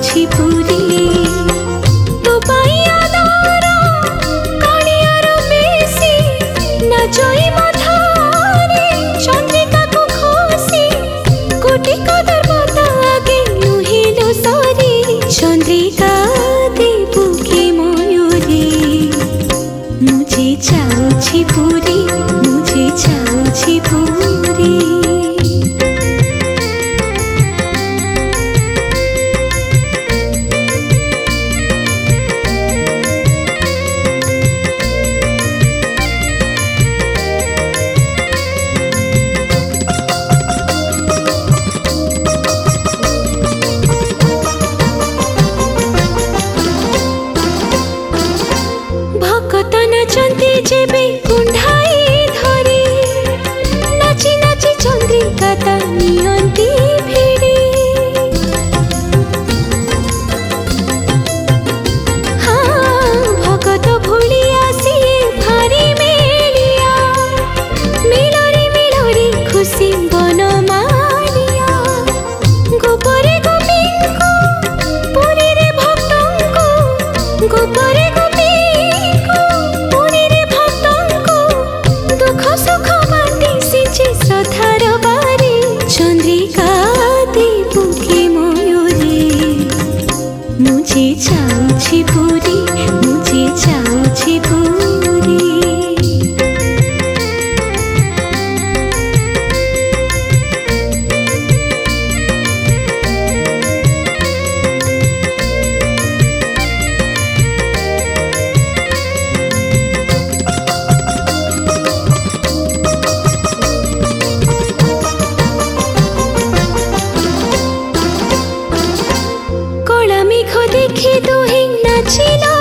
जाऊछि पुरी तो पाइया दार कालियार बेसी नाचई मथारे चंद्रिका को खोसी कोटि कदर बता आगे नुहिलो सरी चंद्रिका देबु के मयूरी मुझे जाऊछि पुरी मुझे जाऊछि पुरी भक्त नाचंती जेबे कुंढाई धरी नाची नाची चंद्रिका ता नियंती भिड़ी हाँ भगत भूलिया सी भारी मेलिया मिलोरी खुशी बन मारिया गोपरे गोपी को पुरी रे भक्तों को गोपरे मुझे जाऊछि पुरी मुझे जाऊछि पुरी देखी दुहिं नाचिला